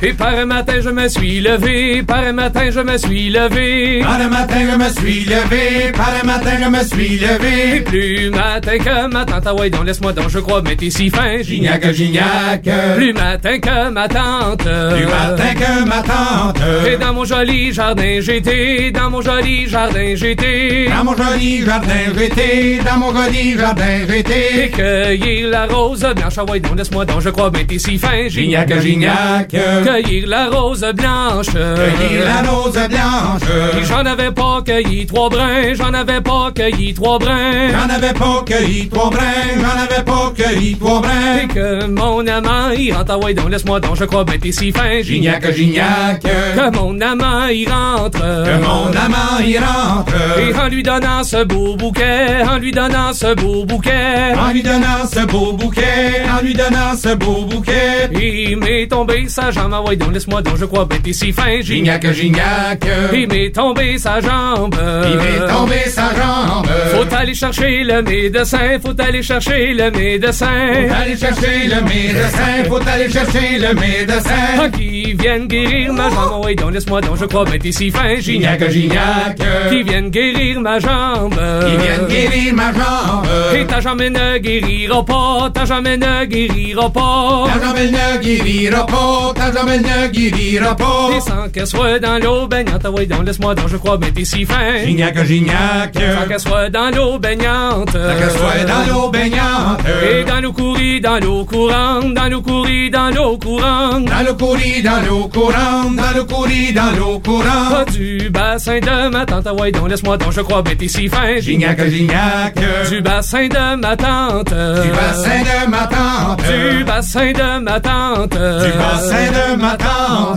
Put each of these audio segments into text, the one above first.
Et par un matin je me suis levé, par un matin je me suis levé. Par un matin je me suis levé, par un matin je me suis levé. Et plus matin que ma tante, ah ouais donc laisse-moi donc je crois mais t'es si fin. Gignac, gignac. Plus matin que ma tante. Plus matin que ma tante. Et dans mon joli jardin j'étais, dans mon joli jardin j'étais. Dans mon joli jardin j'étais, dans mon joli jardin j'étais. Et cueillir la rose blanche, ah ouais donc laisse-moi donc je crois mais t'es si fin. Gignac, gignac. Cueillir la rose blanche. Cueillir la rose blanche. Et j'en avais pas cueilli 3 brins, j'en avais pas cueilli 3 brins. J'en avais pas cueilli 3 brins, j'en avais pas cueilli 3 brins. Et que mon amant il rentre, ah ouais donc laisse-moi donc je crois ben t'es si fin. Gignac, gignac. Que mon amant il rentre. Que mon amant il rentre. Et en lui donnant ce beau bouquet, en lui donnant ce beau bouquet. En lui donnant ce beau bouquet, en lui donnant ce beau bouquet. Il m'est tombé sa jambe, ah ouais donc laisse-moi donc je crois ben t'es si fin. Gignac, gignac. Il m'est tombé sa jambe. Il m'est tombé sa jambe. Faut aller chercher le médecin, faut aller chercher le médecin. Faut aller chercher le médecin, faut aller chercher le médecin. Qui vienne guérir ma jambe, oh, oui donc laisse-moi donc je crois ben t'es si fin. Gignac, gignac. Qui vienne guérir ma jambe. Qui vienne guérir ma jambe. Et ta jambe ne guérira pas, ta jambe ne guérira pas. Ta jambe ne guérira pas, ta jambe ne guérira pas. Et sans qu'elle soit dans l'eau baignante, oui donc laisse-moi donc je crois ben t'es si fin. Gignac, gignac. Sans qu'elle soit dans l'eau baignante. Sans qu'elle soit dans l'eau baignante. Et dans l'eau courir, dans l'eau courante, dans l'eau courir, dans l'eau courante. Dans l'eau courir, dans l'eau courante, dans l'eau courir, dans l'eau courante. Du bassin de ma tante, ouais donc laisse-moi donc je crois ben t'es si fin. Gignac, gignac. Du bassin de ma tante. Du bassin de ma tante. Du bassin de ma tante. Du bassin de ma tante.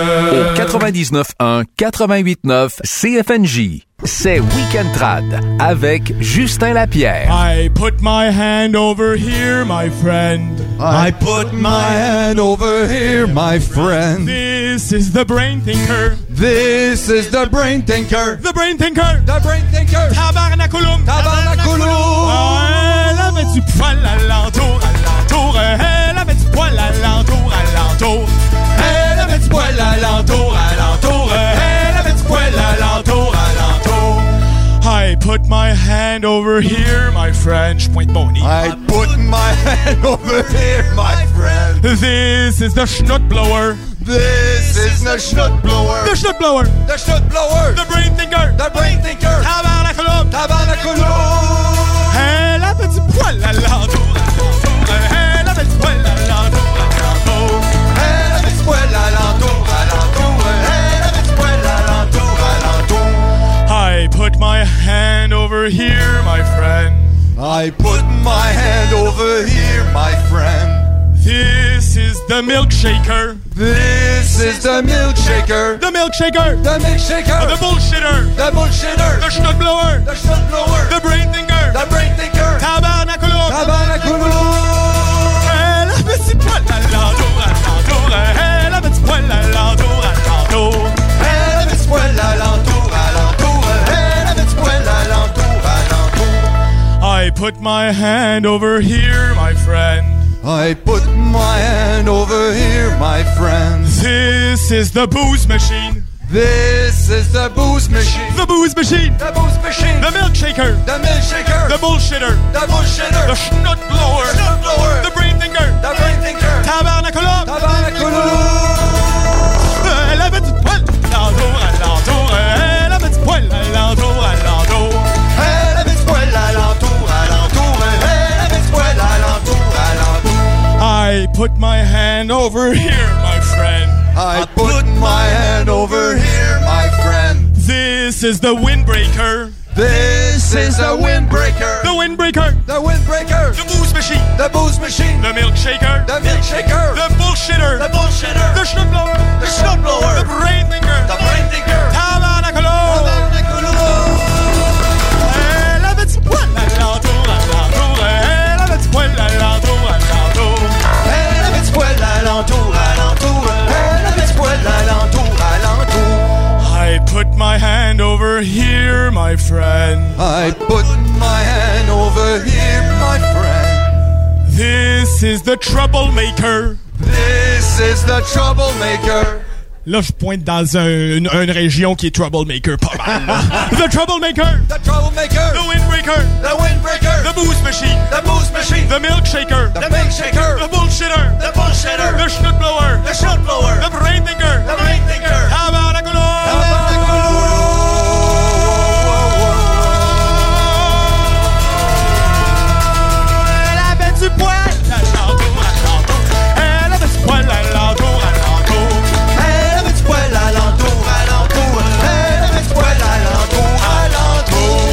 Au 99.1, 88.9 CFNJ. C'est Week-end Trad avec Justin Lapierre. I put my hand over here, my friend. I put my hand over here, my friend. This is the brain thinker. This is the brain thinker. The brain thinker. The brain thinker. Tabarnaculum. Tabarnaculum. Elle avait du poil alentour, alentour. Elle avait du poil alentour, alentour. Elle avait du poil alentour, alentour. Elle avait du poil alentour, alentour. I put my hand over here, my friend. J'pointe mon nez. I put my hand over here, my friend. This is the schnut blower. This is the schnut blower. The schnut blower. The schnut blower. The brain thinker. The brain thinker. Tabarnaculum. Tabarnaculum. Elle avait du poil alentour, alentour. Elle avait du poil alentour, alentour. Elle avait du poil alentour, alentour. Elle avait du poil alentour, alentour. I put my hand over here, my friend. I put my hand over here, my friend. This is the milkshaker. This is the milkshaker. The milkshaker. The milkshaker. The bullshitter. The bullshitter. The schnut blower. The schnut blower. The brain thinker. The brain thinker. Tabarnaculum. Tabarnaculum. Elle avait du poil alentour, alentour. Elle avait du poil alentour, alentour. Elle avait du poil alentour, alentour. Elle avait du poil alentour, alentour. I put my hand over here, my friend. I put my hand over here, my friend. This is the booze machine. This is the booze machine. The booze machine. The booze machine. The milkshaker. The milkshaker. The bullshitter. The bullshitter. The schnut blower. Schnut blower. The brain thinker. The brain thinker. Tabarnaculum. Tabarnaculum. Elle avait du poil alentour, alentour. Elle avait du poil alentour, alentour. Elle avait du poil alentour, alentour. Elle avait du poil alentour, alentour. I put my hand over here, my friend. I put my hand over here, my friend. This is the windbreaker. This is the windbreaker. The windbreaker. The windbreaker. The booze machine. The booze machine. The milkshaker. The milkshaker. The bullshitter. The bullshitter. The schnut blower. The schnut blower. The brain thinker. The brain thinker. Tabarnaculum. Tabarnaculum. Elle avait du poil alentour, alentour. Elle avait du poil alentour, alentour. Elle avait du poil alentour, alentour. Elle avait du poil alentour, alentour. I put my hand over here, my friend. I put my hand over here, my friend. This is the troublemaker. This This is the troublemaker. Là, je pointe dans une région qui est troublemaker pas mal. Là. The troublemaker. The troublemaker. The windbreaker. The windbreaker. The booze machine. The booze machine. The milkshaker. The milkshaker. The bullshitter. The bullshitter. The shit blower. The shit blower. The brain thinker. The brain thinker. Habanaculo. Elle avait du poil à l'entour, à l'entour. Elle avait du poil à l'entour, à l'entour. Elle avait du poil à l'entour, à l'entour. Elle avait du poil à l'entour, à l'entour.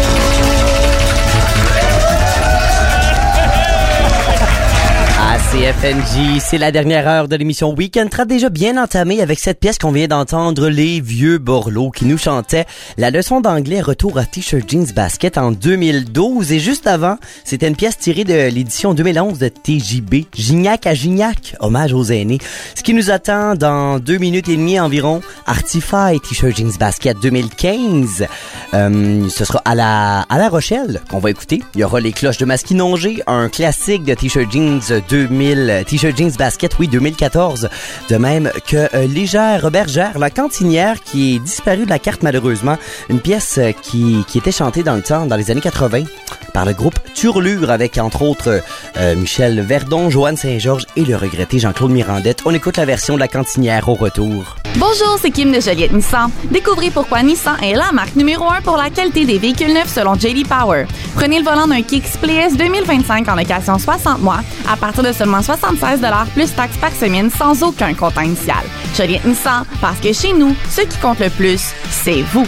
À CFNJ, c'est la dernière heure de l'émission Week-end Trad, déjà bien entamée avec cette pièce qu'on vient d'entendre, Les Vieux Borlots, qui nous chantaient la leçon d'anglais Retour à T-shirt Jeans Basket en 2012. Et juste avant, c'était une pièce tirée de l'édition 2011 de TJB, Gignac à Gignac, hommage aux aînés. Ce qui nous attend dans 2 minutes et demie environ, Artify T-shirt Jeans Basket 2015. Ce sera à La Rochelle qu'on va écouter. Il y aura les cloches de Masquinongé, un classique de T-shirt Jeans 2000, T-shirt Jeans Basket, oui, 2014. De même que Légère Bergère, la cantinière qui est disparue de la carte malheureusement. Une pièce qui était chantée dans le temps, dans les années 80, par le groupe Turlure avec entre autres Michel Verdon, Joanne Saint-Georges et le regretté Jean-Claude Mirandette. On écoute la version de la cantinière au retour. Bonjour, c'est Kim de Joliette Nissan. Découvrez pourquoi Nissan est la marque numéro 1 pour la qualité des véhicules neufs selon J.D. Power. Prenez le volant d'un Kicks PS 2025 en location 60 mois à partir de seulement 76$ plus taxes par semaine sans aucun comptant initial. Joliette Nissan, parce que chez nous, ce qui compte le plus, c'est vous.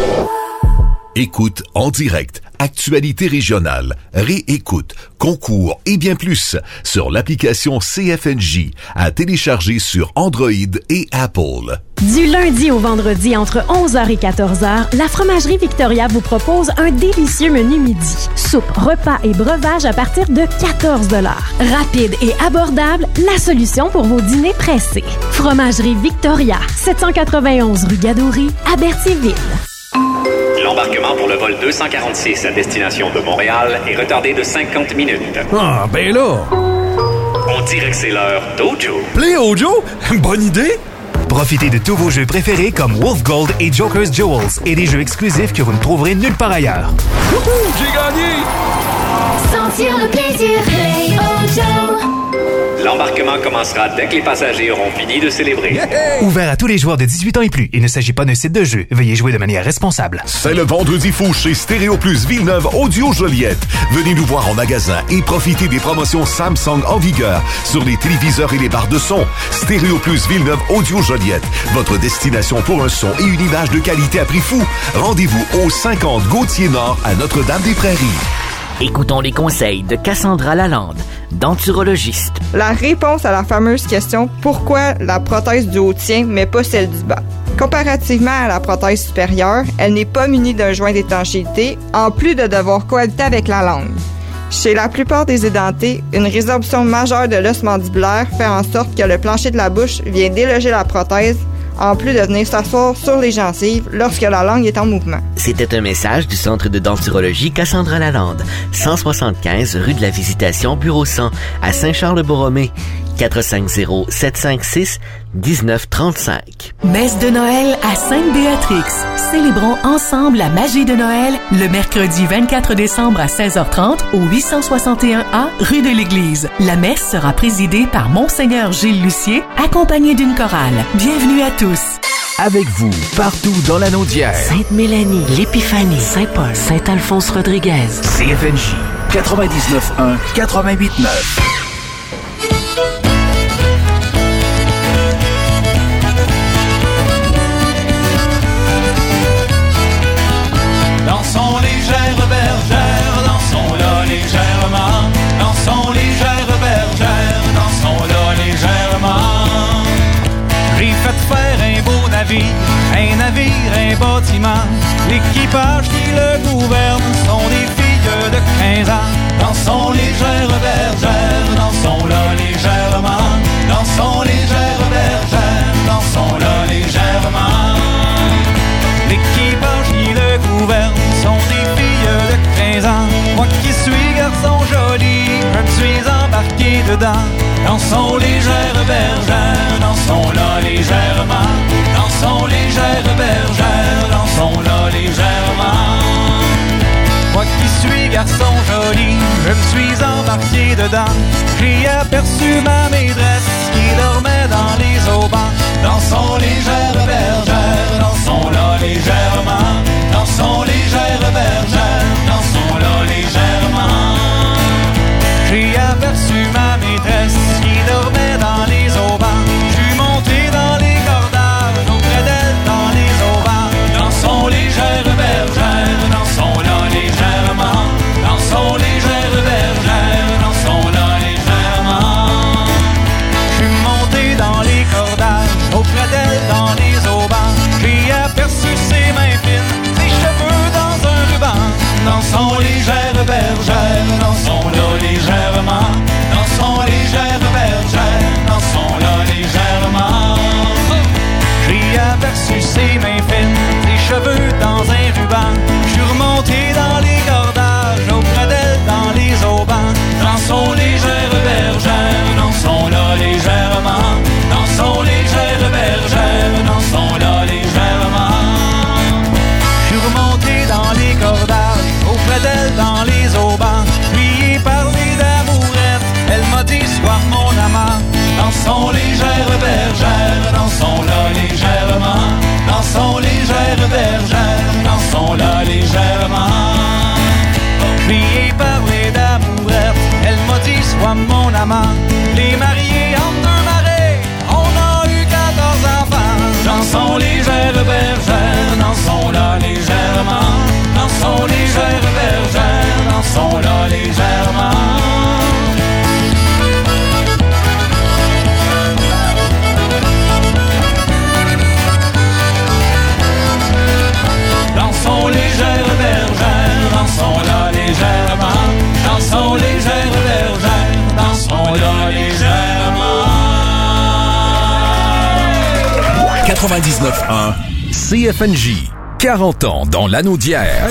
Écoute en direct, actualité régionale, réécoute, concours et bien plus sur l'application CFNJ à télécharger sur Android et Apple. Du lundi au vendredi entre 11h et 14h, la Fromagerie Victoria vous propose un délicieux menu midi. Soupe, repas et breuvage à partir de 14$. Rapide et abordable, la solution pour vos dîners pressés. Fromagerie Victoria, 791 rue Gadouri, à Berthierville. L'embarquement pour le vol 246 à destination de Montréal est retardé de 50 minutes. Ah, ben là! On dirait que c'est l'heure d'Ojo. Play Ojo? Bonne idée! Profitez de tous vos jeux préférés comme Wolf Gold et Joker's Jewels et des jeux exclusifs que vous ne trouverez nulle part ailleurs. Wouhou! J'ai gagné! Sentir le plaisir, Play Ojo. L'embarquement commencera dès que les passagers auront fini de célébrer. Yeah! Ouvert à tous les joueurs de 18 ans et plus. Il ne s'agit pas d'un site de jeu. Veuillez jouer de manière responsable. C'est le vendredi fou chez Stéréo Plus Villeneuve Audio Joliette. Venez nous voir en magasin et profitez des promotions Samsung en vigueur sur les téléviseurs et les barres de son. Stéréo Plus Villeneuve Audio Joliette. Votre destination pour un son et une image de qualité à prix fou. Rendez-vous au 50 Gauthier-Nord à Notre-Dame-des-Prairies. Écoutons les conseils de Cassandra Lalande, denturologiste. La réponse à la fameuse question « Pourquoi la prothèse du haut tient, mais pas celle du bas? » Comparativement à la prothèse supérieure, elle n'est pas munie d'un joint d'étanchéité, en plus de devoir cohabiter avec la langue. Chez la plupart des édentés, une résorption majeure de l'os mandibulaire fait en sorte que le plancher de la bouche vient déloger la prothèse, en plus de venir s'asseoir sur les gencives lorsque la langue est en mouvement. C'était un message du Centre de denturologie Cassandra Lalande, 175 rue de la Visitation, bureau 100, à Saint-Charles-Borromée, 450-756-1935. Messe de Noël à Sainte-Béatrix. Célébrons ensemble la magie de Noël le mercredi 24 décembre à 16h30 au 861A rue de l'Église. La messe sera présidée par Monseigneur Gilles Lucier, accompagné d'une chorale. Bienvenue à tous. Avec vous, partout dans la Naudière. Sainte-Mélanie, l'Épiphanie, Saint-Paul, Saint-Alphonse-Rodriguez. CFNJ 99.1, 88.9. Dansons légère bergère, dansons-la légèrement. Dansons légère bergère, dansons-la légèrement. J'ai fait faire un beau navire, un bâtiment. L'équipage qui le gouverne sont des filles de 15 ans. Dansons légère bergère, dansons-la légèrement. Dansons légère bergère, dansons-la légèrement. L'équipage qui le gouverne sont des filles de 15 ans. Moi qui suis garçon joli, je me suis embarqué dedans. Dansons légère bergère, sont jolies, je me suis embarqué dedans. J'ai aperçu ma maîtresse qui dormait dans les aubans. Dans son légère bergère, dansons-la légèrement. Dans son légère bergère, dansons-la légèrement. J'ai aperçu ma maîtresse qui dormait dans les aubans. J'suis monté dans les cordages, auprès d'elle dans les aubans. Dans son légère bergère, dansons-la légèrement. Dans son légère bergère, dansons-la légèrement. J'suis monté dans les cordages, auprès d'elle dans les aubans. J'ai aperçu ses mains fines, ses cheveux dans un ruban. Dans son légère bergère, dansons-la légèrement. Dans son légère bergère, dansons-la légèrement. J'ai aperçu ses mains fines, ses cheveux dans un ruban. J'suis remonté dans les cordages, auprès d'elle dans les aubans. Dans son légère bergère, dansons-la légèrement. Dans son légère bergère, dansons-la légèrement. J'suis remonté dans les cordages, auprès d'elle dans les aubans. Lui ai parlé d'amourette, elle m'a dit sois mon amant. Dans son légère bergère, dansons-la légèrement. Dans son légère bergère, dansons-la légèrement. Lui ai parlé d'amourette, elle m'a dit sois mon amant. Les mariés en deux marées, on a eu 14 enfants. Dans son légère bergère, dansons-la légèrement. Dans son légère bergère, dansons-la légèrement. Dans son légère bergère, dansons-la légèrement. Dans son légère bergère, dansons-la légèrement. 99.1 CFNJ. 40 ans dans l'anneau d'hier.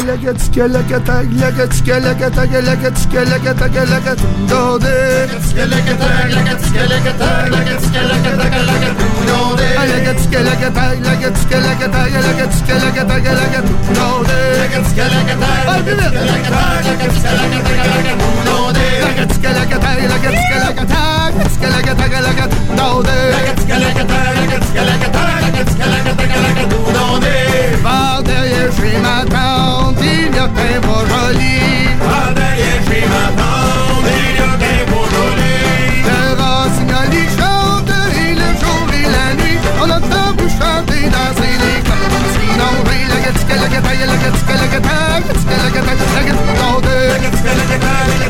Par derrière chez ma tante, il y a qu'un beau joli. Par derrière chez ma tante, il y a qu'un beau joli. Le rossignol il chante, et le jour et la nuit, on entend vous chanter, danser les cloches. Sinon, oui, la gatica, la gataille, la gatica, la gataille, la gatica, la gataille, la gatica, la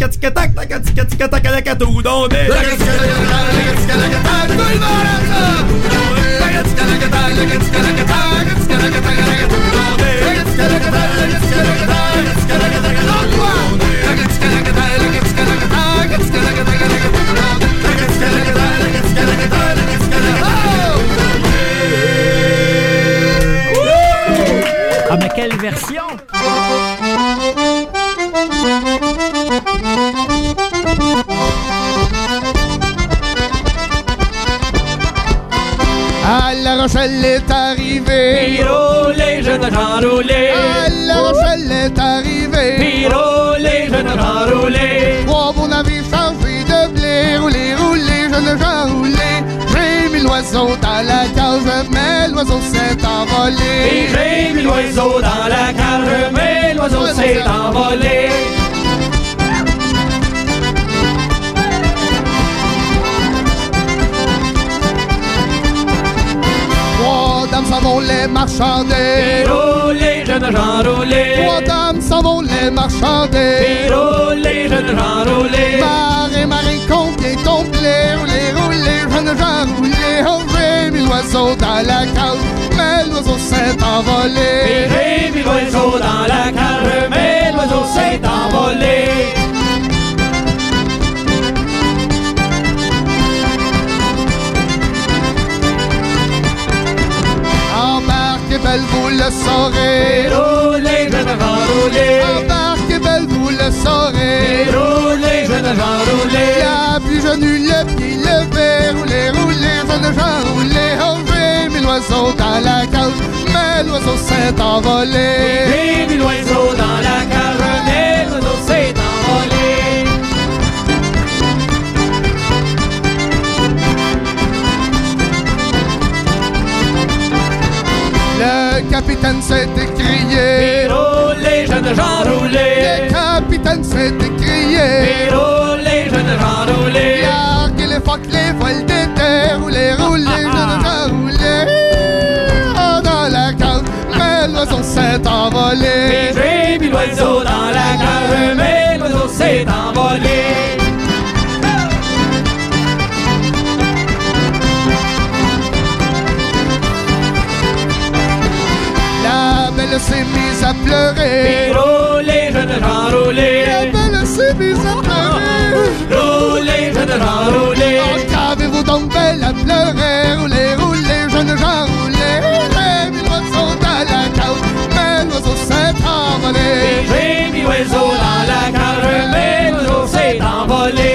Ah, mais quelle version! À La Rochelle est arrivé. Piro, les jeunes gens roulés. À La Rochelle est arrivé. Piro, les jeunes gens roulés. Trois beaux navires chargés de blé. Roulez, roulez, jeunes gens roulés. J'ai mis l'oiseau dans la cage, mais l'oiseau s'est envolé. Et j'ai mis l'oiseau dans la cage, mais l'oiseau s'est envolé. Trois dames s'en vont les marchander. Piro, les jeunes gens roulés. Trois dames s'en vont les marchander. Piro, les jeunes gens roulés. Marée, marée, combien ton blé. Roulez, roulez, jeunes gens roulés. Oh, j'ai mis l'oiseau dans la cage, mais l'oiseau s'est envolé. Et j'ai mis l'oiseau dans la cage, mais l'oiseau s'est envolé. Embarquez belle, vous le saurez. Piro, les jeunes gens roulés. Embarquez belle, vous le saurez. Piro, les jeunes gens roulés. La plus jeune eut le pied levé. Roulez, roulez, jeunes gens roulés. Oh, j'ai mis l'oiseau dans la cage, mais l'oiseau s'est envolé. J'ai mis l'oiseau dans la cage, mais l'oiseau s'est envolé. Le capitaine s'est écrié. Piro, les jeunes gens roulés. Le capitaine s'est écrié. Piro, les jeunes gens roulés. Larguez les phoques, les voiles d'été. Roulez, roulez, jeunes gens roulés. Oh, dans la cage, mais l'oiseau s'est envolé. J'ai mis l'oiseau dans la cage, mais l'oiseau s'est envolé. La belle s'est mise à pleurer. Piro, les jeunes gens roulés. La belle s'est mise à pleurer. Piro, les jeunes gens roulés. Oh, qu'avez-vous donc belle à pleurer. Roulez, roulez, jeunes gens roulés. J'ai mis l'oiseau dans la cage, mais l'oiseau s'est envolé. J'ai mis l'oiseau dans la cage, mais l'oiseau s'est envolé.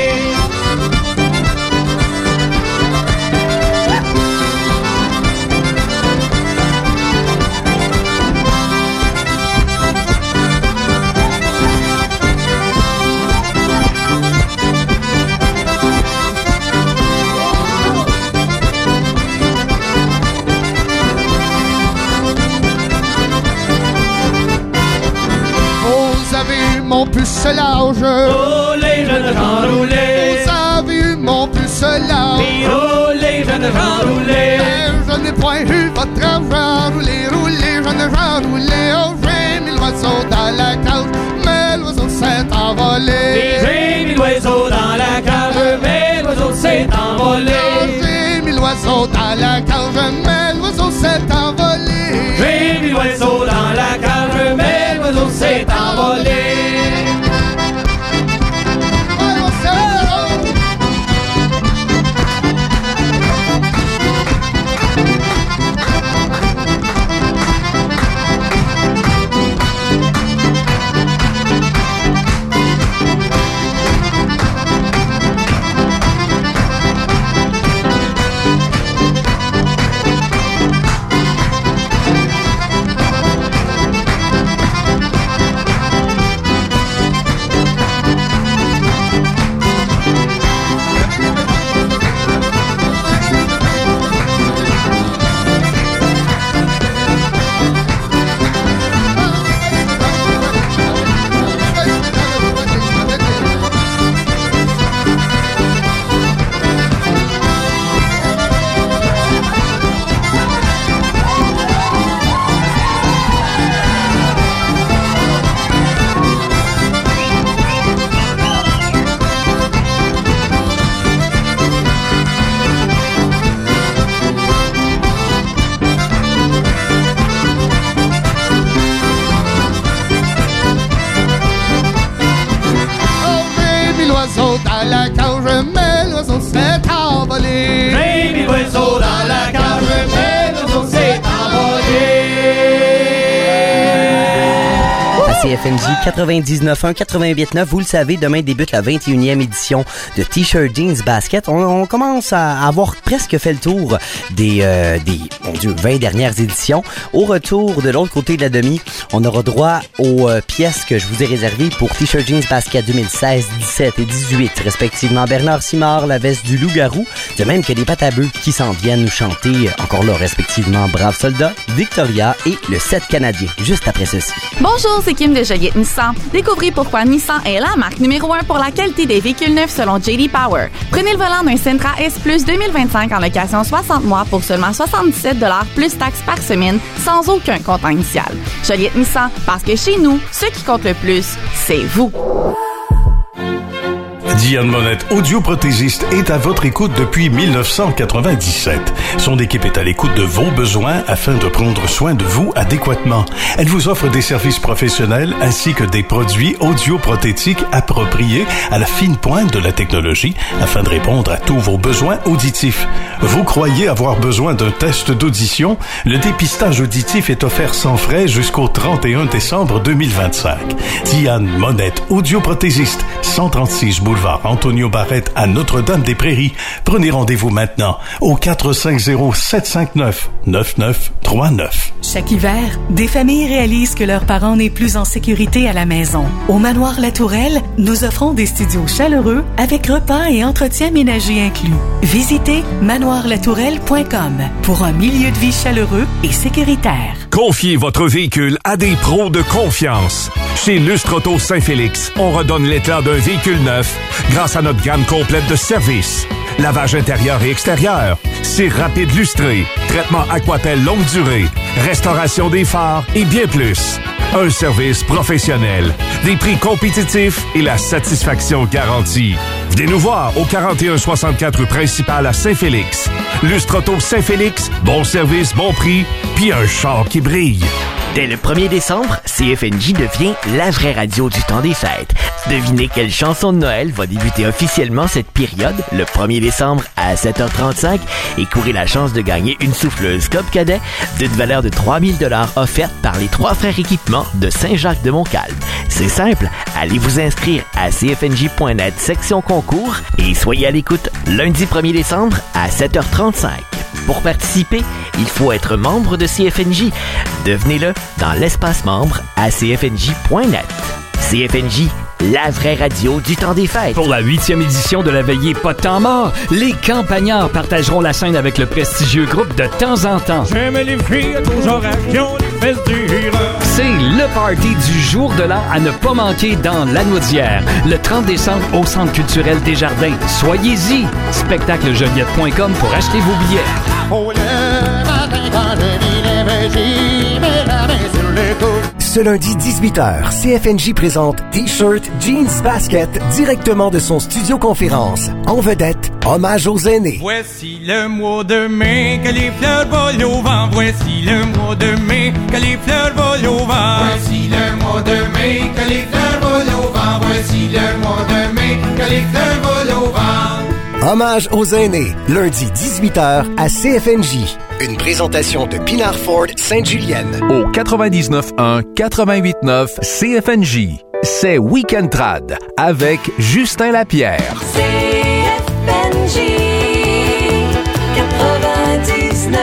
Vous avez eu mon pucelage. Oh, les jeunes gens roulés. Vous avez eu mon pucelage. Piro, les jeunes gens roulés. Mais je n'ai point eu votre argent. Roulez, roulez, jeunes gens roulés. Oh, j'ai mis l'oiseau dans la cage, mais l'oiseau s'est envolé. J'ai mis l'oiseau dans la cage, mais l'oiseau s'est envolé. Oh, j'ai mis l'oiseau dans la cage, mais l'oiseau s'est envolé. J'ai mis l'oiseau dans la cage, mais l'oiseau s'est envolé. l'oiseau dans la cage, mais l'oiseau s'est envolé. Baby oiseau dans la cage, mais l'oiseau s'est envolé. CFNJ 99.1, 88.9, vous le savez, demain débute la 21e édition de T-shirt Jeans Basket. On commence à avoir presque fait le tour des 20 dernières éditions. Au retour de l'autre côté de la demi, on aura droit aux pièces que je vous ai réservées pour T-shirt Jeans Basket 2016, 17 et 18, respectivement Bernard Simard, la veste du loup-garou, de même que les pâtes à bœufs qui s'en viennent nous chanter, encore là, respectivement Brave Soldat, Victoria et le 7 canadien, juste après ceci. Bonjour, c'est Kim de Joliette Nissan. Découvrez pourquoi Nissan est la marque numéro 1 pour la qualité des véhicules neufs selon J.D. Power. Prenez le volant d'un Sentra S Plus 2025 en location 60 mois pour seulement 77$ plus taxes par semaine, sans aucun comptant initial. Joliette Nissan, parce que chez nous, ce qui compte le plus, c'est vous. Diane Monette, audioprothésiste, est à votre écoute depuis 1997. Son équipe est à l'écoute de vos besoins afin de prendre soin de vous adéquatement. Elle vous offre des services professionnels ainsi que des produits audioprothétiques appropriés à la fine pointe de la technologie afin de répondre à tous vos besoins auditifs. Vous croyez avoir besoin d'un test d'audition? Le dépistage auditif est offert sans frais jusqu'au 31 décembre 2025. Diane Monette, audioprothésiste, 136 boulevard Antonio Barrette à Notre-Dame-des-Prairies. Prenez rendez-vous maintenant au 450-759-9939. Chaque hiver, des familles réalisent que leurs parents n'est plus en sécurité à la maison. Au Manoir La Tourelle, nous offrons des studios chaleureux avec repas et entretien ménager inclus. Visitez manoirlatourelle.com pour un milieu de vie chaleureux et sécuritaire. Confiez votre véhicule à des pros de confiance. Chez Lustre Auto Saint-Félix, on redonne l'éclat d'un véhicule neuf grâce à notre gamme complète de services. Lavage intérieur et extérieur, cire rapide lustré, traitement Aquapel longue durée, restauration des phares et bien plus. Un service professionnel, des prix compétitifs et la satisfaction garantie. Venez nous voir au 4164 rue principale à Saint-Félix. Lustre Auto Saint-Félix, bon service, bon prix, puis un char qui brille. Dès le 1er décembre, CFNJ devient la vraie radio du temps des fêtes. Devinez quelle chanson de Noël va débuter officiellement cette période, le 1er décembre à 7h35, et courez la chance de gagner une souffleuse Coop Cadet d'une valeur de 3000$ offerte par les 3 frères équipements de Saint-Jacques-de-Montcalm. C'est simple, allez vous inscrire à cfnj.net section concours et soyez à l'écoute lundi 1er décembre à 7h35. Pour participer, il faut être membre de CFNJ. Devenez-le dans l'espace membre à cfnj.net. CFNJ, la vraie radio du temps des fêtes. Pour la 8e édition de la veillée Pas de temps mort, les Campagnards partageront la scène avec le prestigieux groupe De temps en temps. J'aime les filles toujours action, les fesses dures. C'est le party du jour de l'an à ne pas manquer dans Lanaudière, le 30 décembre au Centre culturel Desjardins. Soyez-y! Spectaclejoliette.com pour acheter vos billets. Ce lundi 18h, CFNJ présente T-shirt Jeans Basket directement de son studio conférence. En vedette, hommage aux aînés. Voici le mois de mai, que les fleurs volent au vent. Voici le mois de mai, que les fleurs volent au vent. Voici le mois de mai, que les fleurs volent au vent. Voici le mois de mai, que les fleurs volent au vent. Hommage aux aînés, lundi 18h à CFNJ. Une présentation de Pinard Ford Sainte-Julienne. Au 99.1, 88.9 CFNJ. C'est Week-end Trad avec Justin Lapierre. CFNJ 99.1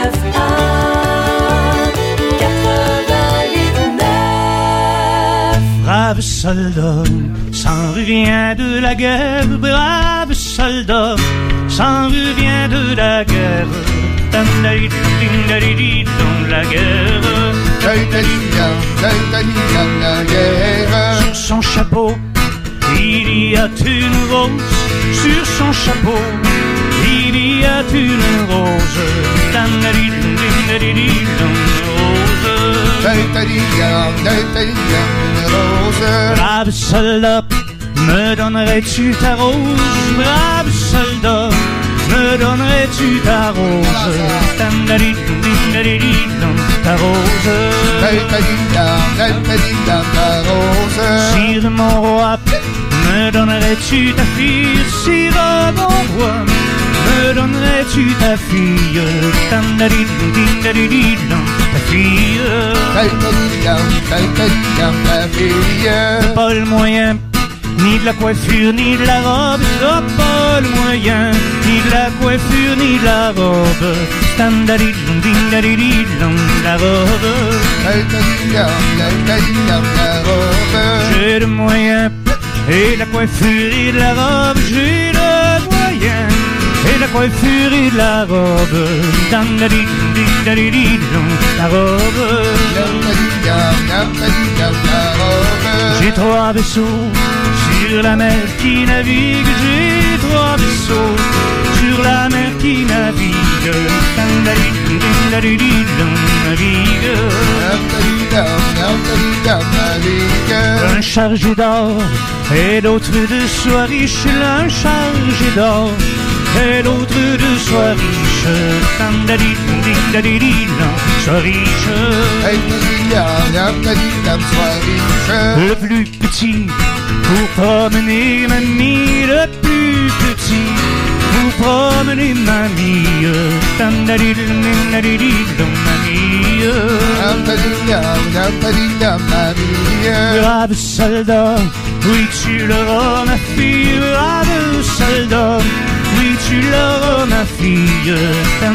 88.9. Brave soldat, s'en revient de la guerre. Brave soldat, s'en revient de la guerre. Dans la guerre. Sur son chapeau, il y a une rose. Sur son chapeau, il y a une rose. Brave soldat, me donnerais-tu ta rose? Brave soldat, me donnerais-tu ta rose? Ta rose. Sire mon roi, Me donnerais-tu ta fille si robe en bois? Me donnerais-tu ta fille? Ta fille. Ta fille. Pas le moyen, ni de la coiffure, ni de la robe. T'as pas le moyen, ni de la coiffure, ni de la robe. La robe. J'ai le moyen et la coiffure et de la robe. J'ai le moyen et la coiffure et de la robe. La robe. J'ai 3 vaisseaux sur la mer qui navigue. J'ai 3 vaisseaux sur la mer qui navigue. Un chargé d'or et l'autre de soie riche. L'un chargé d'or et l'autre de soie riche. Sois riche. Le plus petit pour promener mamie. Le plus petit pour promener mamie. Brave soldat, oui tu l'auras ma fille. Brave soldat, oui tu l'auras ma fille. Ma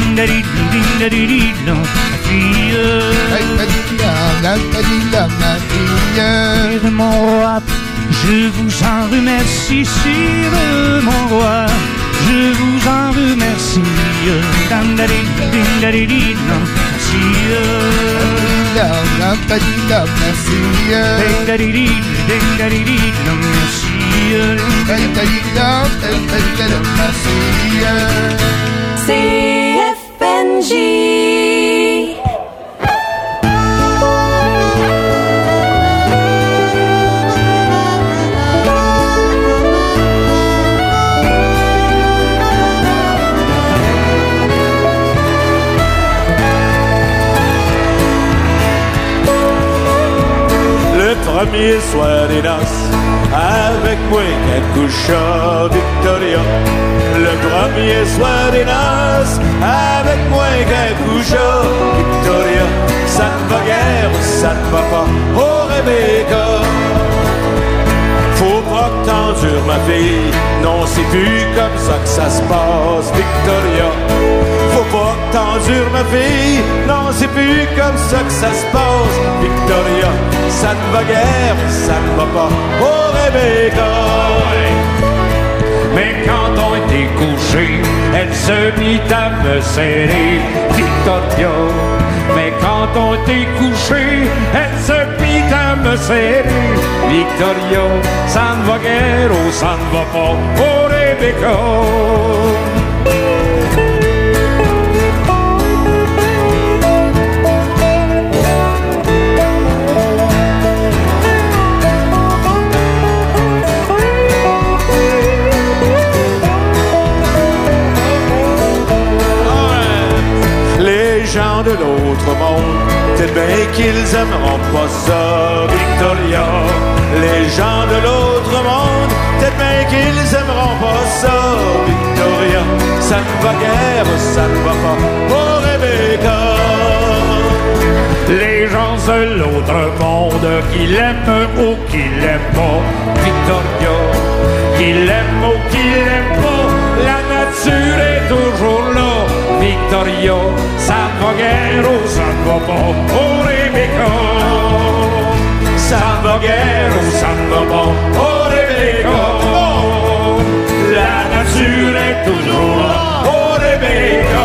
fille. Sire mon roi, je vous en remercie. Sire mon roi, je vous en remercie. CFNJ. Premier soir des noces, avec moi qu'un couche Victoria. Le premier soir des noces, avec moi qu'un couche Victoria. Ça ne va guère, ça ne va pas, oh Rebecca. Faut pas que t'endures ma fille, non c'est plus comme ça que ça se passe, Victoria. Faut pas que t'endures ma fille, non c'est plus comme ça que ça se passe, Victoria. Ça ne va guère, ça ne va pas, oh Rebecca. Mais quand on était couché, elle se mit à me serrer, Victoria. Mais quand on était couché, elle se mit à me serrer, Victoria. Ça ne va guère, oh ça ne va pas, oh Rebecca. De l'autre monde, peut-être bien qu'ils aimeront pas ça, Victoria. Les gens de l'autre monde, peut-être bien qu'ils aimeront pas ça, Victoria. Ça ne va guère, ça ne va pas, oh Rebecca. Les gens de l'autre monde, qu'ils l'aiment ou qu'ils l'aiment pas, Victoria. Qu'ils l'aiment ou qu'ils l'aiment pas, la nature est toujours là, Victoria. Ça ne va guère ou ça ne va pas, oh Rebecca. Ça ne va guère ou ça ne va pas, oh Rebecca. La nature est toujours là, oh Rebecca.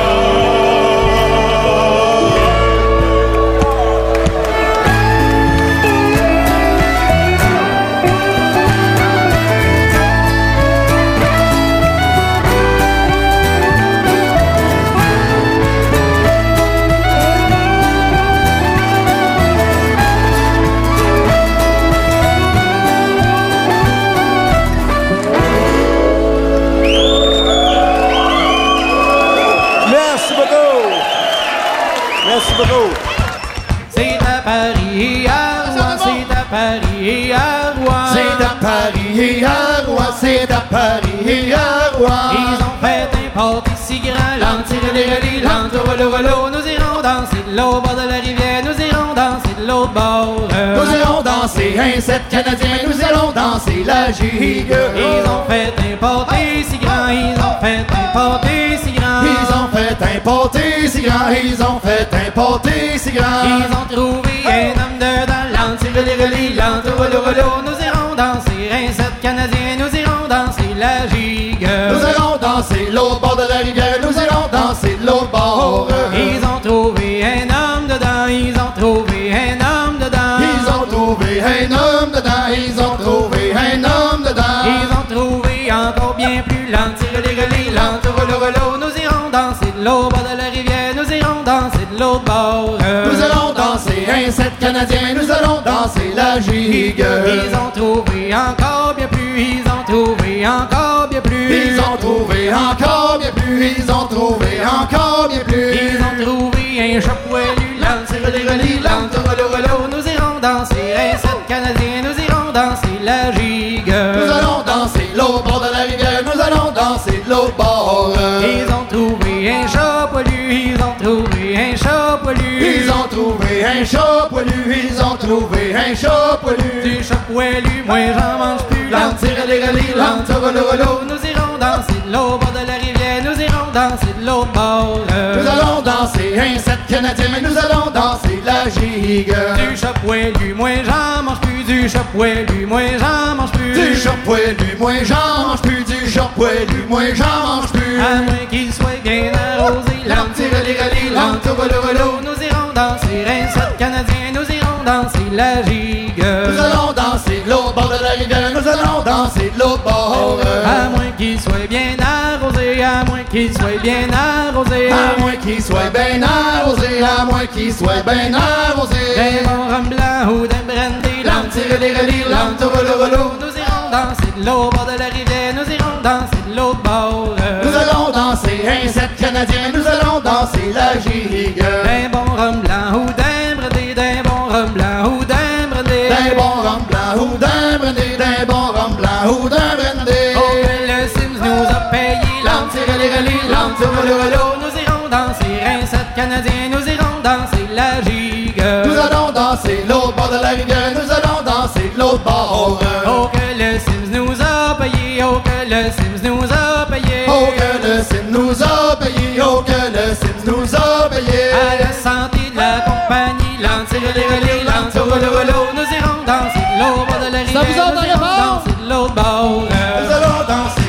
et à Rouen, c'est à Paris et à Rouen. Ils ont fait un party si grand, l'anti-relais, l'anti-relais, nous irons danser de l'autre bord de la rivière, nous irons danser de l'autre bord. Nous irons danser un 7 canadien, nous allons danser la gigue. Ils ont fait un party si grand, ils ont fait un party si grand. Ils ont fait un party si grand, ils ont fait un party si grand. Ils ont trouvé un homme dedans, l'anti-relais, l'anti-relais, nous irons danser un 7 canadien, nous irons danser la gigue. Nous allons danser l'autre bord de la rivière, nous allons danser de l'autre bord. Ils ont trouvé un homme dedans, ils ont trouvé un homme dedans. Ils ont trouvé un homme dedans, ils ont trouvé un homme dedans. Ils ont trouvé encore bien plus l'anti-relais, l'anti-relais, nous irons danser de l'autre bord de la rivière, nous irons danser de l'autre bord. Nous allons danser un 7 canadien, nous allons danser la gigue. Ils ont trouvé encore bien plus, ils ont trouvé encore bien plus. Ils ont trouvé encore bien plus, ils ont trouvé encore bien plus. Ils ont trouvé un chat poilu, l'anti-relais, l'anti-relais, nous irons danser un 7 canadien, nous irons danser la gigue. Nous allons danser l'autre bord de la rivière, nous allons danser de l'autre bord. Ils ont trouvé un chat poilu, ils ont trouvé un chat poilu. Ils ont trouvé un chat poilu, ils ont trouvé un chat poilu. Du chat poilu, moi j'en mange plus. L'anti-relais, l'anti-relais, nous irons danser de l'autre bord de la rivière, nous irons danser de l'autre bord. Nous allons danser un 7 canadien, mais nous allons danser la gigue. Du chat poilu, moi j'en mange plus. Du chat poilu, moi j'en mange plus. Du chat poilu, moi j'en mange plus. Du chat poilu, moi j'en mange plus. À moins qu'il soit bien arrosé, l'anti-relais, l'anti-relais, nous irons danser un 7 canadien, nous irons danser la gigue. Nous allons danser de l'autre bord de la rivière, nous allons danser de l'autre bord. À moins qu'il soit bien arrosé, à moins qu'il soit bien arrosé. À moins qu'il soit bien arrosé, à moins qu'il soit bien arrosé. D'un bon rhum blanc ou d'un brandy, l'anti-relais, l'anti-relais, nous irons danser de l'autre bord de la rivière, nous irons danser de l'autre bord. Nous allons danser un 7 canadien, nous allons danser la gigue. D'un bon rhum blanc ou d'un brandy, d'un bon rhum blanc ou d'un brandy. D'un bon rhum blanc ou d'un brandy, d'un bon rhum blanc ou d'un brandy. Oh, le Sims nous a payé l'anti-relais, l'anti-relais, nous irons danser un 7 canadien, nous irons danser la gigue. Nous allons danser l'autre bord de la rivière, nous allons danser de l'autre bord. Oh, que le Sims nous a payé, oh, que le Sims nous a payé. Oh, que le Sims nous a payé, oh, que le Sims nous a payé. À la santé de la compagnie, l'anti-relais, l'anti-relais, nous irons danser de l'autre bord de la rivière, nous irons danser de l'autre bord. Nous allons danser.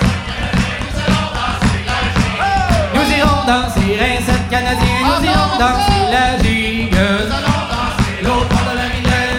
Nous irons danser un 7 canadien, nous irons danser la gigue. Nous allons danser l'autre bord de la rivière.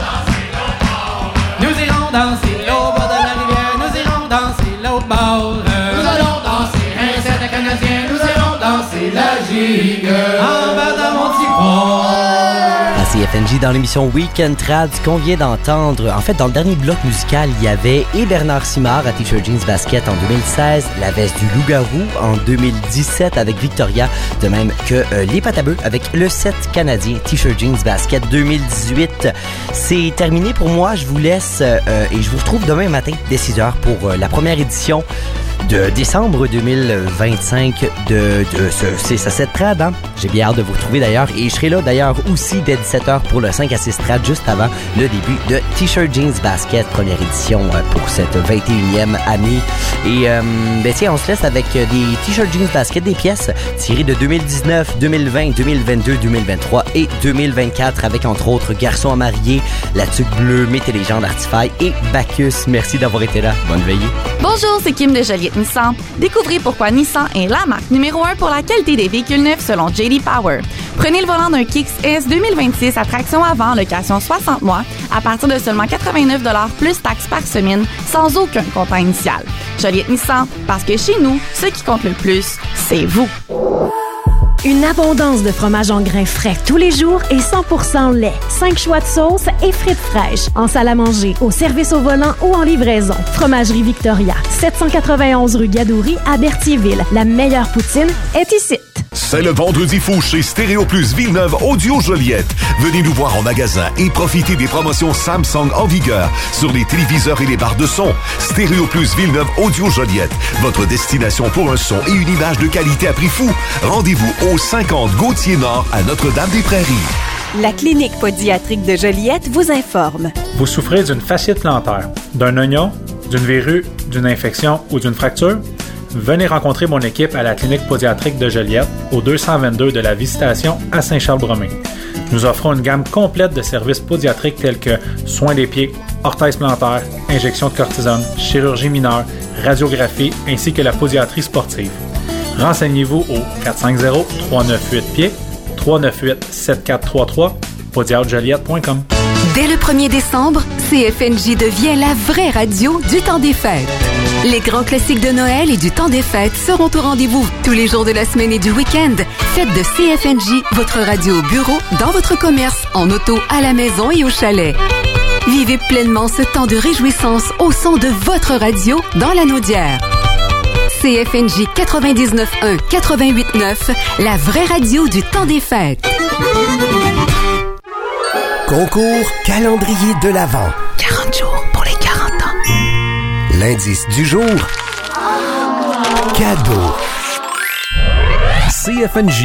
Nous irons danser l'autre bord de la rivière, nous irons danser l'autre bord. Nous allons danser un 7 canadien, nous allons danser la gigue. En bas dans mon petit pont. À CFNJ, dans l'émission Weekend Trad, qu'on vient d'entendre, en fait, dans le dernier bloc musical, il y avait et Bernard Simard à T-shirt Jeans Basket en 2016, La Veste du Loup-Garou en 2017 avec Victoria, de même que Les Patabeux avec le 7 canadien T-shirt Jeans Basket 2018. C'est terminé pour moi, je vous laisse et je vous retrouve demain matin dès 6h pour la première édition de décembre 2025 c'est ça, cette trad, hein? J'ai bien hâte de vous retrouver d'ailleurs et je serai là d'ailleurs aussi dès 17h pour le 5 à 6 trad juste avant le début de T-shirt Jeans Basket, première édition pour cette 21e année. Et ben tiens, on se laisse avec des T-shirt Jeans Basket, des pièces tirées de 2019, 2020, 2022, 2023 et 2024 avec entre autres Garçon à marier, La Tuque Bleue, Mes Télégendes, Artify et Bacchus. Merci d'avoir été là. Bonne veillée. Bonjour, c'est Kim de Joliette Nissan. Découvrez pourquoi Nissan est la marque numéro 1 pour la qualité des véhicules neufs selon J.D. Power. Prenez le volant d'un Kicks S 2026 à traction avant, location 60 mois, à partir de seulement 89$ plus taxes par semaine, sans aucun comptant initial. Joliette Nissan, parce que chez nous, ce qui compte le plus, c'est vous. Une abondance de fromage en grains frais tous les jours et 100% lait. 5 choix de sauces et frites fraîches. En salle à manger, au service au volant ou en livraison. Fromagerie Victoria, 791 rue Gadouri à Berthierville. La meilleure poutine est ici. C'est le vendredi fou chez Stéréo Plus Villeneuve Audio Joliette. Venez nous voir en magasin et profitez des promotions Samsung en vigueur sur les téléviseurs et les barres de son. Stéréo Plus Villeneuve Audio Joliette, votre destination pour un son et une image de qualité à prix fou. Rendez-vous au 50 Gauthier-Nord à Notre-Dame-des-Prairies. La clinique pédiatrique de Joliette vous informe. Vous souffrez d'une fasciite plantaire, d'un oignon, d'une verrue, d'une infection ou d'une fracture? Venez rencontrer mon équipe à la clinique pédiatrique de Joliette, au 222 de la Visitation à Saint-Charles-Bromé. Nous offrons une gamme complète de services pédiatriques tels que soins des pieds, orthèse plantaire, injection de cortisone, chirurgie mineure, radiographie ainsi que la pédiatrie sportive. Renseignez-vous au 450-398-PIED, 398-7433, podiatrijoliette.com. Dès le 1er décembre, CFNJ devient la vraie radio du temps des fêtes. Les grands classiques de Noël et du temps des fêtes seront au rendez-vous tous les jours de la semaine et du week-end. Faites de CFNJ votre radio au bureau, dans votre commerce, en auto, à la maison et au chalet. Vivez pleinement ce temps de réjouissance au son de votre radio dans la Naudière. CFNJ 99.1, 88.9, la vraie radio du temps des fêtes. Concours calendrier de l'Avent. 40 jours pour les 40 ans. L'indice du jour. Cadeau. CFNJ.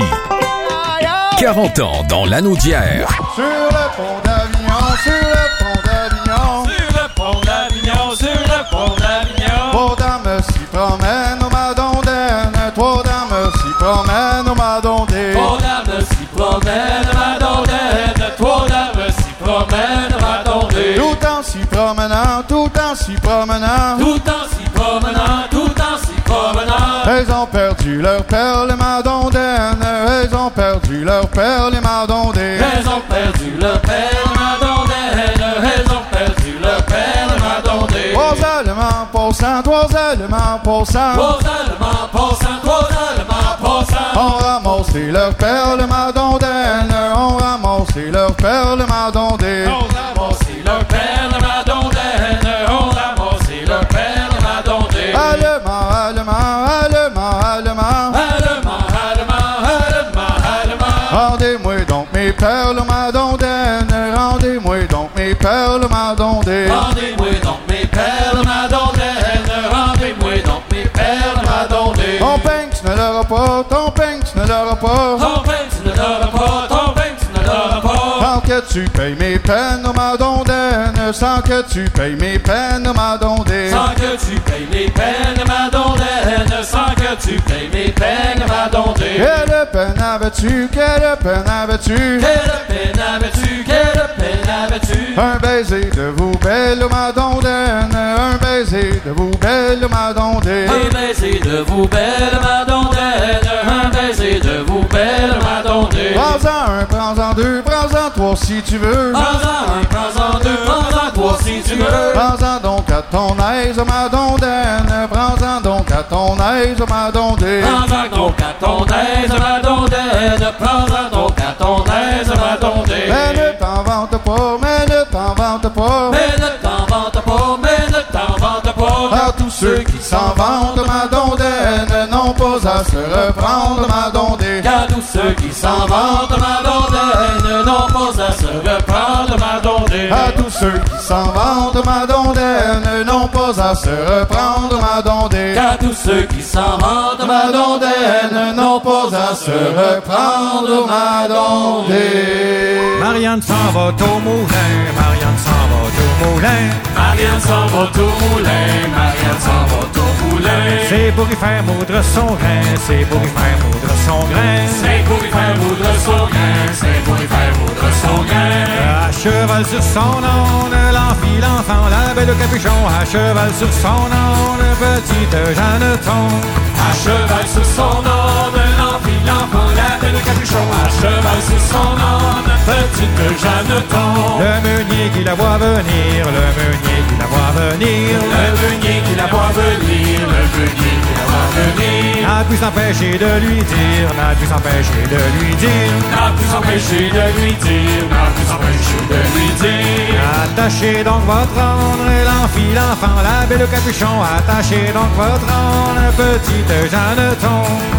40 ans dans l'Anaudière. Sur le pont d'Avignon, sur le pont d'Avignon. Sur le pont d'Avignon, sur le pont d'Avignon. Trois dames s'y promènent au Madondaine. Trois dames s'y promènent au Madondaine. Trois dames s'y promènent au Madondaine. Trois dames s'y promènent au Madondaine. Tout en s'y promenant, tout en s'y promenant. Tout en s'y promenant, tout en s'y promenant. Elles ont perdu leur perle Madondaine. Elles ont perdu leur perle Madondaine. Elles ont perdu leur perle Madondaine. Elles ont perdu leur perle Madondaine. Trois Allemands passant, trois Allemands passant. Trois Allemands passant, trois Allemands passant. On ramassé leur perle Madondaine. On ramassé leur perle Madondaine. On ramassé leur perle Madondaine. On ramassé leur perle Madondaine. Allemand, allemand, allemand, allemand. Allemand, allemand, allemand, allemand. Rendez-moi donc mes perles Madondaine. Rendez-moi donc mes perles Madondaine. Rendez-moi donc mes perles Madondaine. Rendez-moi donc mes perles Madondaine. Ton pince ne l'aura pas, ton pince ne l'aura pas. Ton pince ne l'aura pas, ton pince ne l'aura pas. Sans que tu payes mes peines Madondaine. Sans que tu payes mes peines Madondaine. Sans que tu payes mes peines Madondaine. Sans que tu payes mes peines Madondaine. Quelle peine avais-tu, quelle peine avais-tu. Quelle peine avais-tu, quelle peine avais-tu. Un baiser de vous belle Madondaine. Un baiser de vous belle Madondaine. Un baiser de vous belle Madondaine. Un baiser de vous belle Madondaine. Prends-en un, prends-en deux, prends-en trois si tu veux. Prends-en un, prends-en deux, prends-en trois si tu veux. Prends-en donc à ton aise Madondaine. Prends-en donc à ton aise Madondaine. Prends-en donc à ton aise Madondaine. Prends-en donc à ton aise Madondaine. Mais ne t'en vante pas, mais ne t'en vante pas. Mais ne t'en vante pas, mais ne t'en vante pas. À tous ceux qui s'en vantent Madondaine n'ont pas à se reprendre Madondaine. À tous ceux qui s'en vantent Madondaine n'ont pas à se reprendre Madondaine. À tous ceux qui s'en vantent Madondaine n'ont pas à se reprendre Madondaine. À tous ceux qui s'en vantent Madondaine n'ont pas à se reprendre Madondaine. Marianne s'en va au moulin, Marianne s'en va au moulin. Marianne s'en va au moulin, Marianne s'en va au moulin. C'est pour y faire moudre son grain, c'est pour y faire moudre son grain. C'est pour y faire moudre son grain, c'est pour y faire moudre son grain. À cheval sur son âne, l'enfile l'enfant, la belle capuchon. À cheval sur son âne, petite Jeanneton. À cheval sur son âne, l'enfile l'enfant, la belle capuchon. À cheval sur son âne, petite Jeanneton. Le meunier qui la voit venir, le meunier qui la voit venir. Le meunier qui la voit venir, le meunier qui la voit venir. N'a pu s'empêcher de lui dire, n'a pu s'empêcher de lui dire. N'a pu s'empêcher de lui dire, n'a pu s'empêcher de lui dire. Attachez donc votre âne, l'enfile l'enfant, la belle capuchon. Attachez donc votre âne, petite Jeanneton.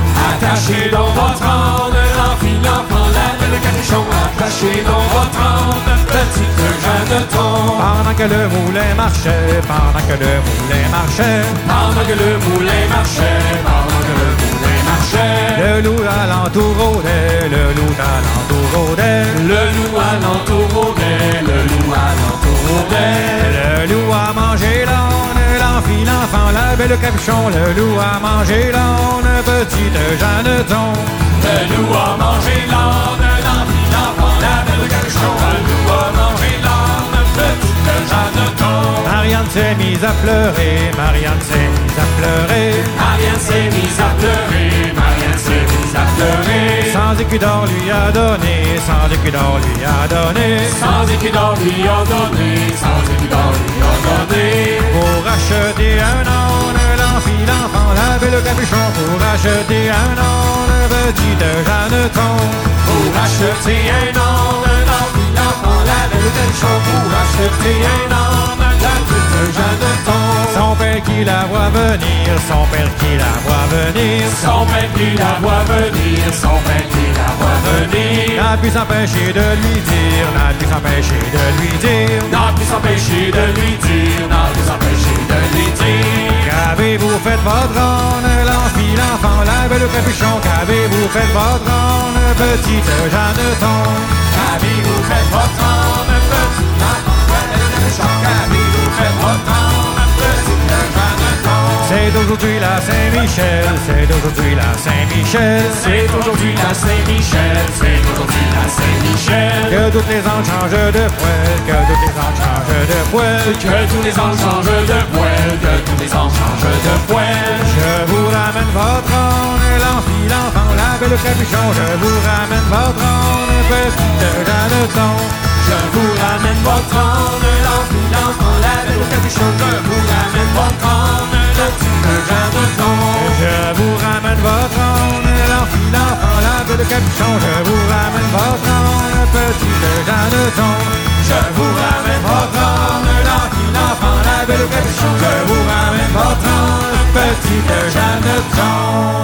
Attachez dans votre âne, l'enfilant la belle capuchon. Attachez dans votre âne, petite Jeanneton. Pendant que le moulin marchait, pendant que le moulin marchait, pendant que le moulin marchait, pendant que le moulin marchait, le loup alentour rôdait, le loup alentour rôdait, le loup alentour rôdait, le loup alentour rôdait. Le loup a mangé l'âne, l'enfile l'enfant, la belle capuchon. Le loup a mangé l'âne, petite Jeanneton. Le loup a mangé l'âne, l'enfile l'enfant, la belle capuchon. Le loup a mangé l'âne, petite Jeanneton. Marianne s'est mise à pleurer, Marianne s'est mise à pleurer, Marianne s'est mise à pleurer, Marianne s'est mise à pleurer. Sans écu d'or lui a donné, sans écu d'or lui a donné, sans écu d'or lui a donné, sans écu d'or lui a donné. Pour acheter un âne, l'enfile l'enfant, la belle capuchon. Pour acheter un âne, petite Jeanneton. Pour acheter un âne, l'enfile l'enfant, la belle capuchon. Pour acheter un âne, la petite Jeanneton. Son père qui la voit venir, son père qui la voit venir, son père qui la voit venir, son père qui la voit venir. N'a pu s'empêcher de lui dire, n'a pu s'empêcher de lui dire, n'a pu s'empêcher de lui dire, n'a pu s'empêcher de lui dire. Qu'avez-vous fait votre âne, l'enfile l'enfant, la belle capuchon. Qu'avez-vous fait votre âne, petite Jeanneton. Qu'avez-vous fait votre âne, petite enfant, la belle capuchon. Qu'avez-vous fait votre âne, petite Jeanneton. C'est aujourd'hui la Saint-Michel, c'est aujourd'hui la Saint-Michel, c'est aujourd'hui la Saint-Michel, c'est aujourd'hui la Saint-Michel. Que toutes les anges changent de poil, que toutes les anges changent de poil, que tous les anges changent de poil, que tous les anges changent de poil. Je vous ramène votre âne, l'enfile l'enfant, la belle capuchon. Je vous ramène votre âne, petite Jeanneton. Je vous ramène votre âne, l'enfile l'enfant, la belle capuchon. Je vous ramène votre âne, petite Jeanneton. Je vous ramène votre âne, l'enfile l'enfant, la belle capuchon. Je vous ramène votre âne, petite Jeanneton. Je vous ramène votre âne, l'enfile l'enfant, la belle capuchon. Je vous ramène votre âne, petite Jeanneton.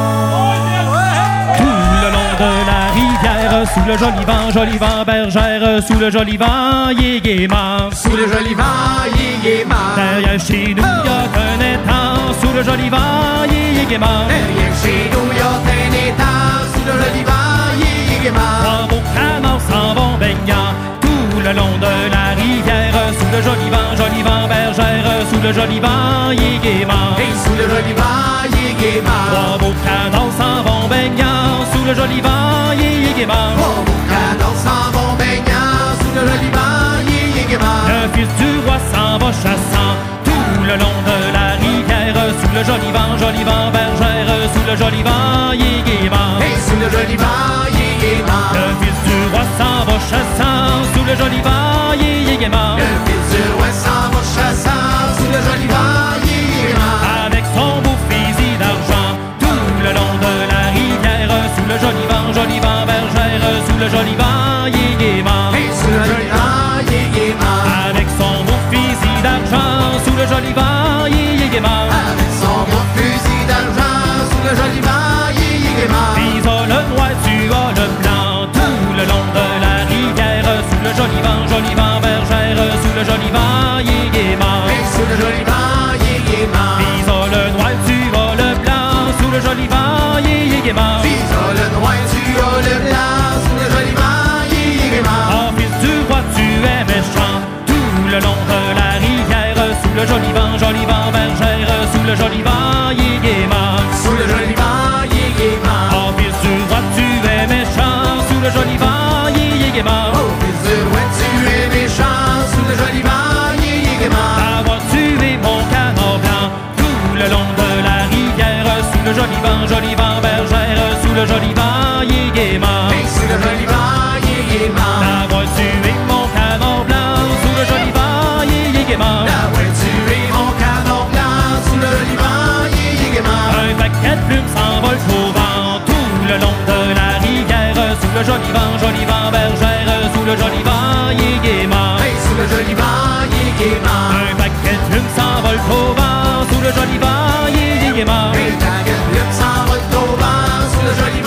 Tout le long de la rivière, sous le joli vent bergère, sous le joli vent, yé gaiement. Sous le joli vent, yé gaiement. Derrière chez nous, y'a un étang, sous le joli vent, yé gaiement. Derrière chez nous, y'a un étang, sous le joli vent, yé gaiement. Trois beaux canards s'en vont baignant, tout le long de la rivière, sous le joli vent bergère, sous le joli vent, yé gaiement. Et sous le joli vent, yé gaiement. Trois beaux canards s'en vont baignant, sous le joli vent, yé gaiement. Trois beaux canards s'en vont baignant, sous le joli vent, yé gaiement. Le fils du roi s'en va chassant, tout le long de la rivière, sous le joli vent bergère, sous le joli vent, yé gaiement. Et sous le joli vent, yé gaiement. Le fils du roi s'en va chassant, sous le joli vent, yé gaiement. Le fils du roi s'en va chassant, sous le joli vent, yé gaiement. Avec son beau fusil d'argent, tout le long de la rivière, sous le joli vent bergère, sous le joli vent, yé gaiement. Et sous le joli vent, yé gaiement. Avec son beau fusil d'argent, sous le joli vent, yé gaiement. Avec son beau fusil d'argent, sous le joli vent, yé gaiement. Puis oh, le noir, tu as le blanc, tout le long de la rivière, sous le joli vent bergère, sous le joli vent, yé gaiement. Et sous le joli vent, yé gaiement. Puis oh, le noir, tu as le blanc, sous le joli vent, yé gaiement. Puis oh, le noir, tu as le blanc, sous le joli vent, yé gaiement. En fils du roi, tu es méchant, tout le long de la rivière, sous le joli vent bergère, sous le joli vent, yé gaiement. Sous le joli vent, yé gaiement. En fils du roi, tu es méchant, sous le joli vent, yé gaiement. Oh, fils du roi, tu es méchant, sous le joli vent, yé gaiement. Avoir tué mon canard blanc, tout le long de la rivière, sous le joli vent bergère, sous le joli vent, yé gaiement. Et sous le joli vent, yé gaiement. Avoir tué mon canard blanc, sous le joli vent, yé gaiement. D'avoir tué mon canard blanc, sous le joli vent, yé gaiement. Un paquet de plumes s'envole au vent, tout le long de la rivière, sous le joli vent bergère, sous le joli vent, yé gaiement. Et sous le joli vent, yé gaiement. Un paquet de plumes s'envole au vent, sous le joli vent, yé gaiement. Et un paquet de plumes s'envole au vent, sous le joli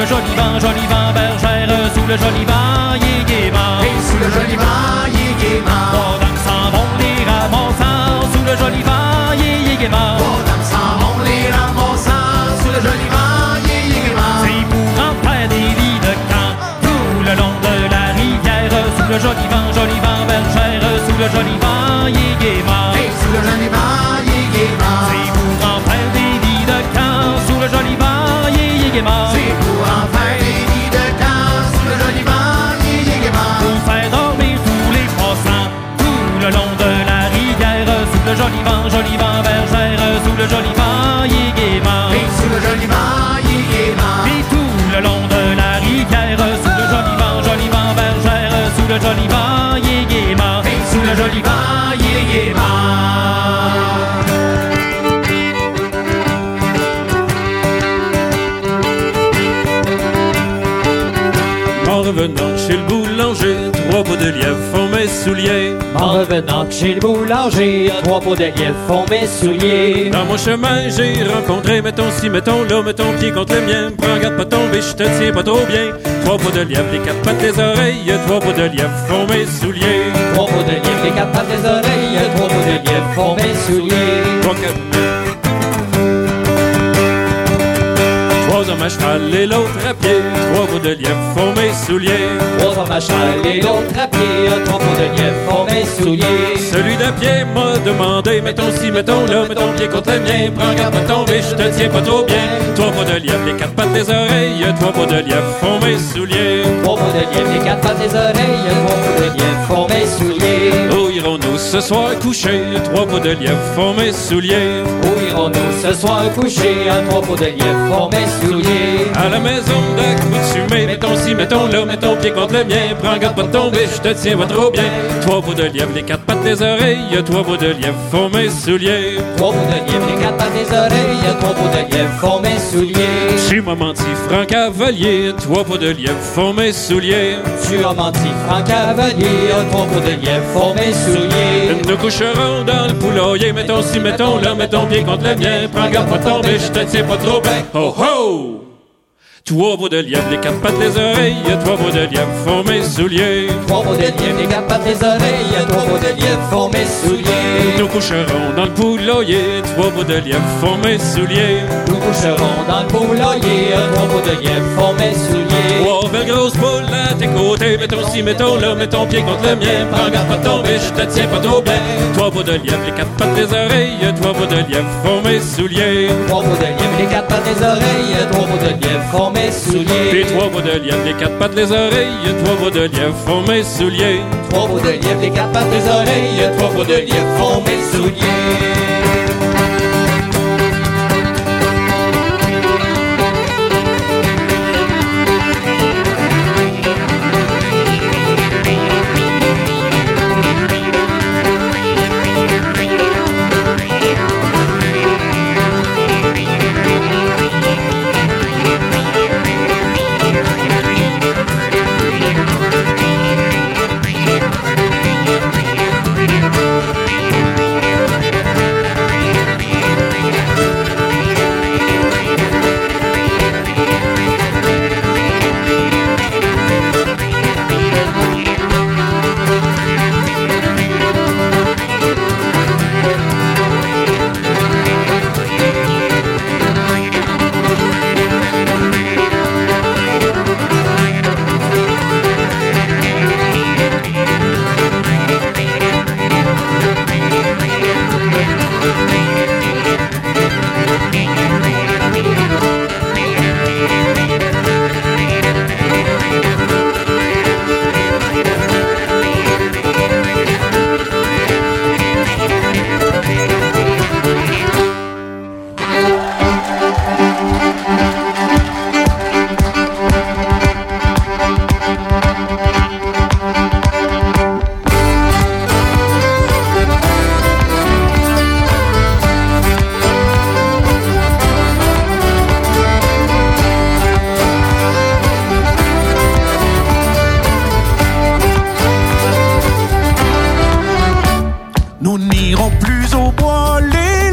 le joli vent bergère, sous le joli vent, yéguément. Et sous le joli vent, yéguément. Vos dames s'en vont les ramassant, sous le joli vent, yéguément. Vos dames s'en vont les ramassant, sous le joli vent, yéguément. C'est pour en faire des lits de camp, tout le long de la rivière, sous le joli vent bergère, sous le joli vent, yéguément. Et sous le joli vent, yéguément. C'est pour en faire des lits de camp, sous le joli vent, yéguément. C'est pour en faire des lits de camp, sous le joli vent, yéguément. Pour faire dormir tous les passants, tout le long de la rivière, sous le joli vent bergère, sous le joli vent, yéguément. Et sous le joli vent, yéguément. Et tout le long de la rivière, sous le joli vent bergère, sous le joli vent, yéguément. Et sous le joli vent, yéguément. En revenant chez le boulanger, 3 pots de lièvre font mes souliers. En revenant chez le boulanger, 3 pots de lièvre font mes souliers. Dans mon chemin, j'ai rencontré, mettons ci, mettons là, mets ton pied contre le mien. Prends garde pas tomber, je te tiens pas trop bien. 3 pots de lièvre, les 4 pattes des oreilles, 3 pots de lièvre font mes souliers. 3 pots de lièvre, les 4 pattes des oreilles, 3 pots de lièvre font mes souliers. 3 hommes à cheval et l'autre à pied, 3 pots de lièvre font mes souliers. 3 hommes à cheval et l'autre à pied, 3 pots de lièvre font mes souliers. Celui d'à pied m'a demandé, mettons ci, mettons là, mets ton pied contre le mien. Prends garde pas tomber, je te tiens pas trop bien. 3 pots de lièvre, les 4 pattes des oreilles, 3 pots de lièvre font mes souliers. 3 pots de lièvre, les 4 pattes des oreilles, 3 pots de lièvre font mes souliers. Où irons-nous ce soir coucher, 3 pots de lièvre font mes souliers. Où irons-nous ce soir coucher, 3 pots de lièvre font mes souliers. À la maison d'accoutumée, mettons ci, mettons là, mets ton pied contre le mien. Prends garde pas de tomber, je te tiens pas trop bien. 3 pots de lièvre, les 4 pattes des oreilles, 3 pots de lièvre font mes souliers. 3 pots de lièvre, les 4 pattes des oreilles, 3 pots de lièvre font mes souliers. Tu m'as menti, Franc Cavalier, 3 pots de lièvre font mes souliers. Tu as menti, Franc Cavalier, 3 pots de lièvre font mes souliers. Nous coucherons dans le poulailler, mettons ci, mettons là, mets ton pied contre le mien. Prends garde pas de tomber, je te tiens pas trop bien. Ho ho! 3 pots de lièvre, les 4 pattes des oreilles, 3 pots de lièvre font mes souliers. 3 pots de lièvre, les 4 pattes des oreilles, 3 pots de lièvre font mes souliers. Nous coucherons dans le poulailler, 3 pots de lièvre font mes souliers. Nous coucherons dans le poulailler, 3 pots de lièvre font mes souliers. 3 belles grosses poules à tes côtés, mettons ci, mettons là, mets ton pied contre le mien. Prends garde pas de tomber, je te tiens pas trop bien. 3 pots de lièvre, les 4 pattes des oreilles, 3 pots de lièvre font mes souliers. 3 pots de lièvre, les 4 pattes des oreilles, 3 pots de lièvre font mes souliers. Puis 3 pots de lièvre, les 4 pattes des oreilles, 3 pots de lièvre font mes souliers. 3 pots de lièvre, les 4 pattes des oreilles, 3 pots de lièvre font mes souliers.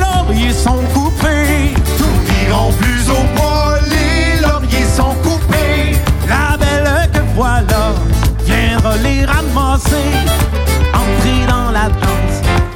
Nous n'irons plus au bois, les lauriers sont coupés.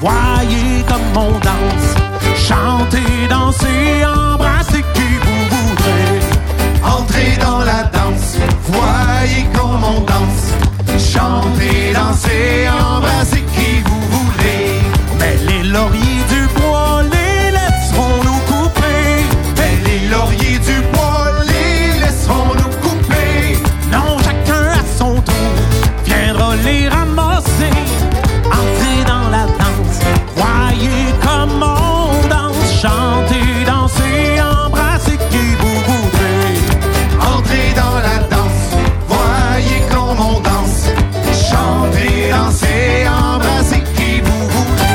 voyez comme on danse. Chantez, dansez, embrassez qui vous voudrez. Entrez dans la danse, voyez comme on danse. Chantez, dansez, embrassez qui vous voulez. Mais les lauriers du bois, les laisserons-nous couper? Mais les lauriers du bois, les laisserons-nous couper? Non, chacun à son tour viendra les ramasser. Entrez dans la danse, voyez comme on danse. Chantez, dansez, embrassez qui vous voudrez. Entrez dans la danse, voyez comme on danse. Chantez, dansez, embrassez qui vous voulez.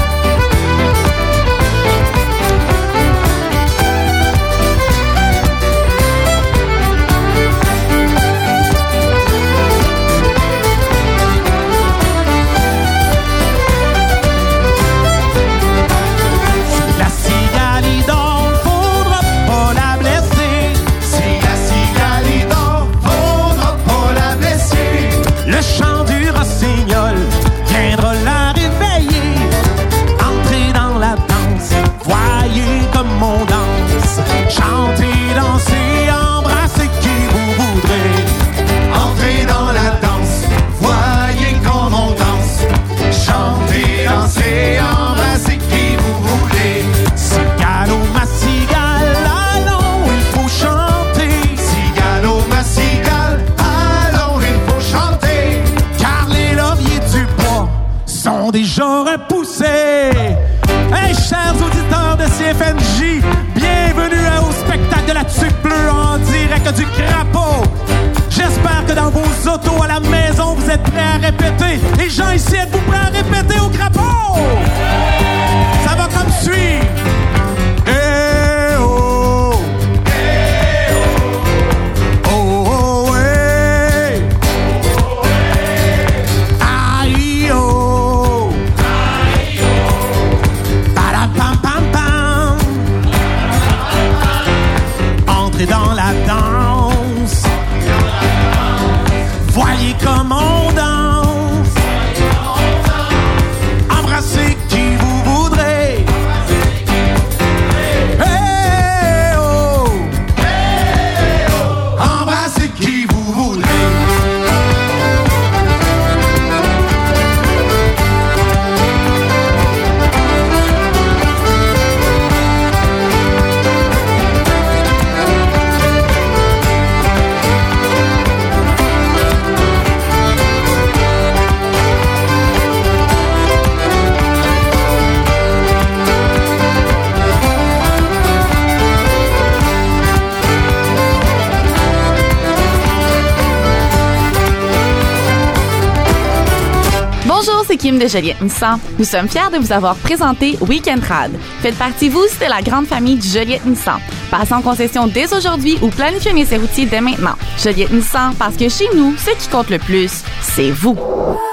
La cigale y dort, faudra pas la blesser. Si la cigale y dort, faudra pas la blesser. Le chant du rossignol viendra la réveiller. Entrez dans la danse, voyez comme on danse. Chantez, dansez, embrassez qui vous voudrez. Entrez dans la danse, voyez comme on danse. Chantez, dansez, embrassez qui vous voulez. Cigale, oh ma cigale, allons, il faut chanter. Cigale, oh ma cigale, allons, il faut chanter. Car les lauriers du bois sont déjà repoussés. Hey, chers auditeurs de CFNJ, bienvenue au spectacle de la tuque bleue en direct du Crapaud. J'espère que dans vos autos à la maison, vous êtes prêts à répéter. Les gens ici, êtes-vous prêts à répéter au Crapaud? Ça va comme suit. Eh oh! Eh oh! Oh oh eh! Aïe oh! Aïe oh! Parapam pam pam! Entrez dans la danse. Voyez comme on danse. Embrassez qui vous voudrez. Hey oh! Hey oh! Embrassez qui vous voudrez. Bonjour, c'est Kim de Joliette Nissan. Nous sommes fiers de vous avoir présenté Week-end Trad. Faites partie, vous aussi, de la grande famille du Joliette Nissan. Passez en concession dès aujourd'hui ou planifiez un essai routier dès maintenant. Joliette Nissan, parce que chez nous, ce qui compte le plus, c'est vous.